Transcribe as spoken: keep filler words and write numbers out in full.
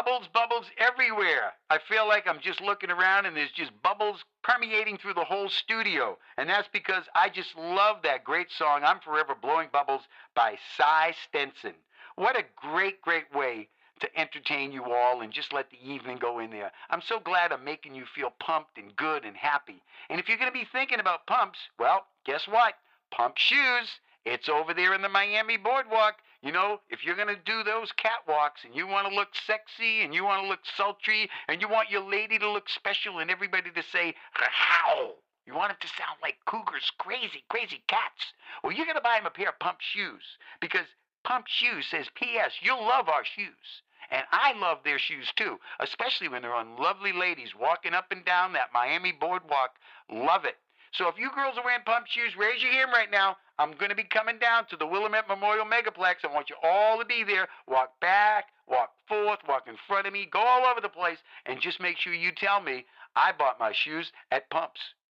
bubbles, bubbles everywhere. I feel like I'm just looking around and there's just bubbles permeating through the whole studio. And that's because I just love that great song, I'm Forever Blowing Bubbles by Cy Stenson. What a great, great way to entertain you all and just let the evening go in there. I'm so glad I'm making you feel pumped and good and happy. And if you're going to be thinking about pumps, well, guess what? Pump shoes. It's over there in the Miami boardwalk. You know, if you're going to do those catwalks and you want to look sexy and you want to look sultry and you want your lady to look special and everybody to say, how? You want it to sound like Cougar's crazy, crazy cats. Well, you're going to buy them a pair of pump shoes because Pump Shoes says, P S. You'll love our shoes. And I love their shoes too, especially when they're on lovely ladies walking up and down that Miami boardwalk. Love it. So if you girls are wearing pump shoes, raise your hand right now. I'm going to be coming down to the Willamette Memorial Megaplex. I want you all to be there. Walk back, walk forth, walk in front of me, go all over the place, and just make sure you tell me I bought my shoes at Pumps.